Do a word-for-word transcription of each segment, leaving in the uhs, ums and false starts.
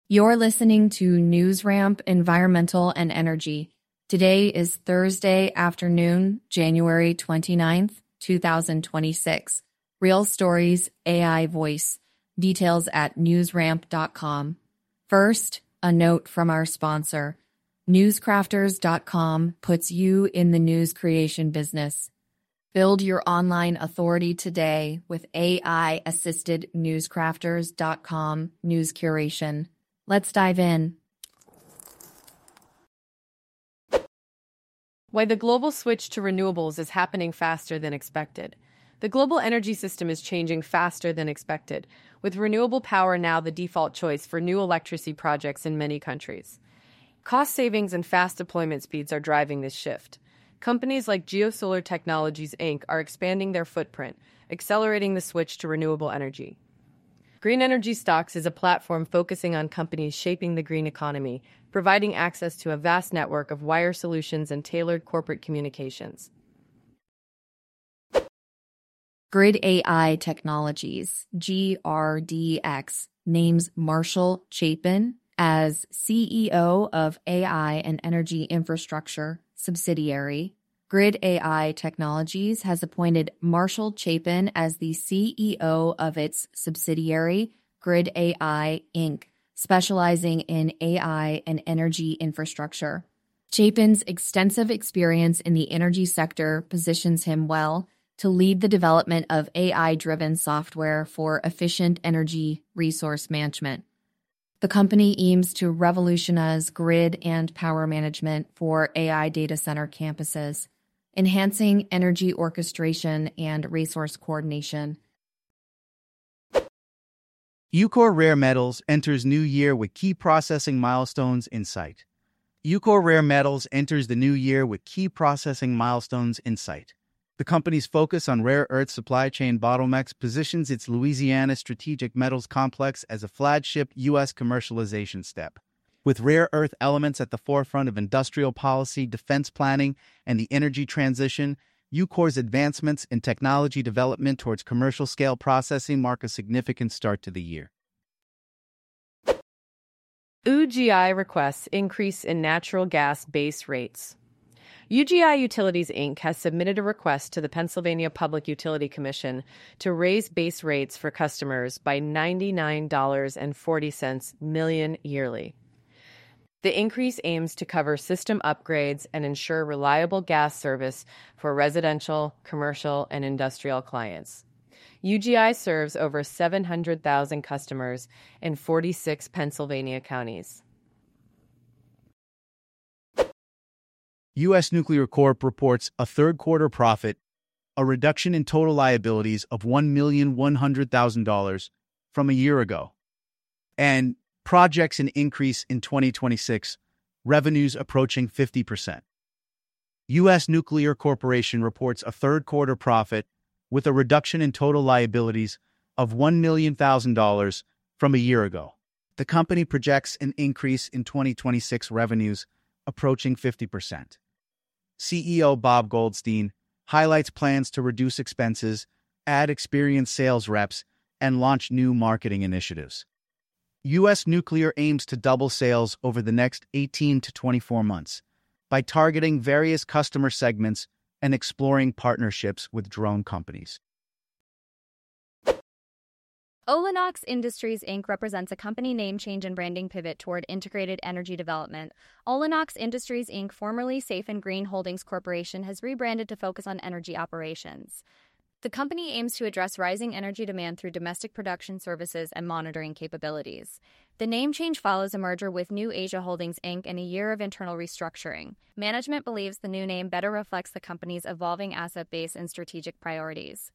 You're listening to NewsRamp Environmental and Energy. Today is Thursday afternoon, January twenty-ninth, twenty twenty-six. Real stories, A I voice. Details at newsramp dot com. First, a note from our sponsor. newscrafters dot com puts you in the news creation business. Build your online authority today with A I-assisted newscrafters dot com news curation. Let's dive in. Why the global switch to renewables is happening faster than expected. The global energy system is changing faster than expected, with renewable power now the default choice for new electricity projects in many countries. Cost savings and fast deployment speeds are driving this shift. Companies like GeoSolar Technologies, Incorporated are expanding their footprint, accelerating the switch to renewable energy. Green Energy Stocks is a platform focusing on companies shaping the green economy, providing access to a vast network of wire solutions and tailored corporate communications. Grid A I Technologies, G R D X, names Marshall Chapin as C E O of A I and Energy Infrastructure subsidiary. Grid A I Technologies has appointed Marshall Chapin as the C E O of its subsidiary, Grid A I, Incorporated, specializing in A I and energy infrastructure. Chapin's extensive experience in the energy sector positions him well to lead the development of A I-driven software for efficient energy resource management. The company aims to revolutionize grid and power management for A I data center campuses, enhancing energy orchestration and resource coordination. Eucor Rare Metals enters new year with key processing milestones in sight. Eucor Rare Metals enters the new year with key processing milestones in sight. The company's focus on rare earth supply chain bottlenecks positions its Louisiana Strategic Metals Complex as a flagship U S commercialization step. With rare earth elements at the forefront of industrial policy, defense planning, and the energy transition, Eucor's advancements in technology development towards commercial-scale processing mark a significant start to the year. U G I requests increase in natural gas base rates. U G I Utilities, Incorporated has submitted a request to the Pennsylvania Public Utility Commission to raise base rates for customers by ninety-nine dollars and forty cents million yearly. The increase aims to cover system upgrades and ensure reliable gas service for residential, commercial, and industrial clients. U G I serves over seven hundred thousand customers in forty-six Pennsylvania counties. U S Nuclear Corp reports a third-quarter profit, a reduction in total liabilities of one million one hundred thousand dollars from a year ago, and projects an increase in twenty twenty-six, revenues approaching fifty percent. U S Nuclear Corporation reports a third-quarter profit with a reduction in total liabilities of one million dollars from a year ago. The company projects an increase in twenty twenty-six revenues approaching fifty percent. C E O Bob Goldstein highlights plans to reduce expenses, add experienced sales reps, and launch new marketing initiatives. U S Nuclear aims to double sales over the next eighteen to twenty-four months by targeting various customer segments and exploring partnerships with drone companies. Olenox Industries, Incorporated represents a company name change and branding pivot toward integrated energy development. Olenox Industries, Incorporated, formerly Safe and Green Holdings Corporation, has rebranded to focus on energy operations. The company aims to address rising energy demand through domestic production services and monitoring capabilities. The name change follows a merger with New Asia Holdings, Incorporated and a year of internal restructuring. Management believes the new name better reflects the company's evolving asset base and strategic priorities.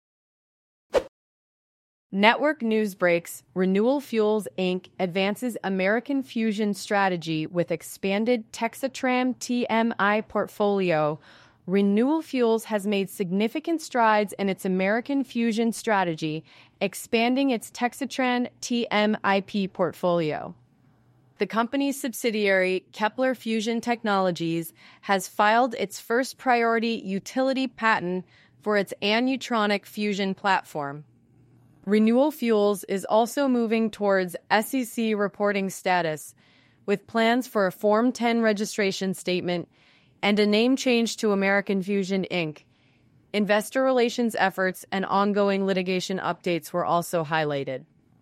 Network news breaks. Renewal Fuels, Incorporated advances American fusion strategy with expanded Texatram T M I portfolio. Renewal Fuels has made significant strides in its American fusion strategy, expanding its Texatran T M I P portfolio. The company's subsidiary, Kepler Fusion Technologies, has filed its first priority utility patent for its aneutron fusion platform. Renewal Fuels is also moving towards S E C reporting status, with plans for a Form ten registration statement and a name change to American Fusion Incorporated. Investor relations efforts and ongoing litigation updates were also highlighted.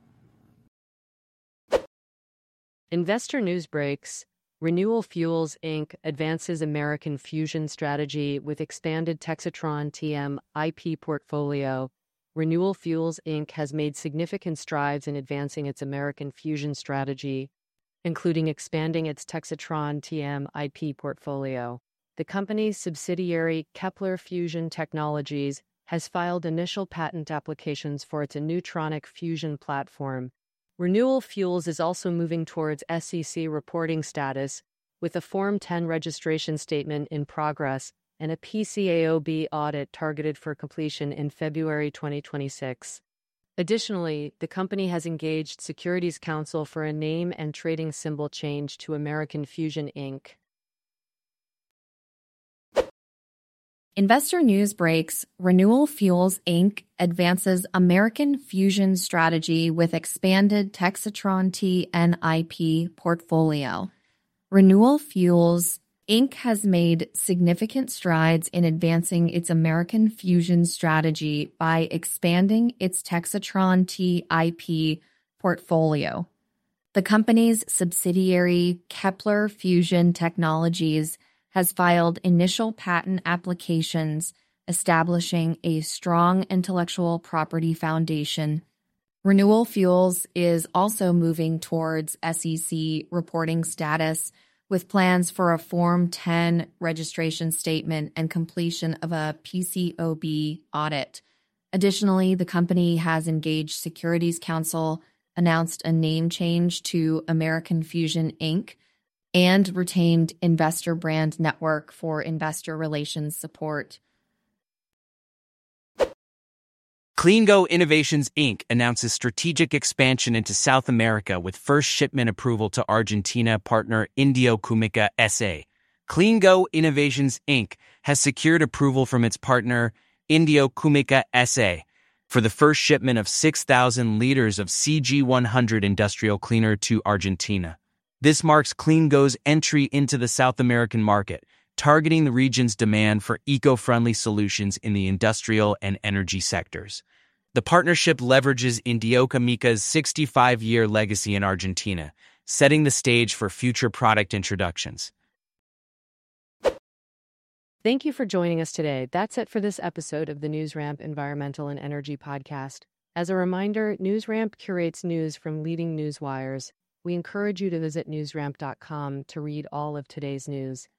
Investor news breaks. Renewal Fuels Incorporated advances American fusion strategy with expanded Texatron T M I P portfolio. Renewal Fuels Incorporated has made significant strides in advancing its American fusion strategy, including expanding its Texatron T M I P portfolio. The company's subsidiary, Kepler Fusion Technologies, has filed initial patent applications for its Neutronic fusion platform. Renewal Fuels is also moving towards S E C reporting status, with a Form ten registration statement in progress and a P C A O B audit targeted for completion in February twenty twenty-six. Additionally, the company has engaged Securities Counsel for a name and trading symbol change to American Fusion Incorporated. Investor news breaks. Renewal Fuels Incorporated advances American fusion strategy with expanded Texatron T M I P portfolio. Renewal Fuels Incorporated has made significant strides in advancing its American fusion strategy by expanding its Texatron T M I P portfolio. The company's subsidiary, Kepler Fusion Technologies, has filed initial patent applications establishing a strong intellectual property foundation. Renewal Fuels is also moving towards S E C reporting status with plans for a Form ten registration statement and completion of a P C A O B audit. Additionally, the company has engaged Securities Counsel, announced a name change to American Fusion Incorporated, and retained Investor Brand Network for investor relations support. CleanGo Innovations Incorporated announces strategic expansion into South America with first shipment approval to Argentina partner Indio Química S A. CleanGo Innovations Incorporated has secured approval from its partner Indio Química S A for the first shipment of six thousand liters of C G one hundred industrial cleaner to Argentina. This marks CleanGo's entry into the South American market, targeting the region's demand for eco-friendly solutions in the industrial and energy sectors. The partnership leverages Indio Química's sixty-five-year legacy in Argentina, setting the stage for future product introductions. Thank you for joining us today. That's it for this episode of the NewsRamp Environmental and Energy Podcast. As a reminder, NewsRamp curates news from leading news wires. We encourage you to visit newsramp dot com to read all of today's news.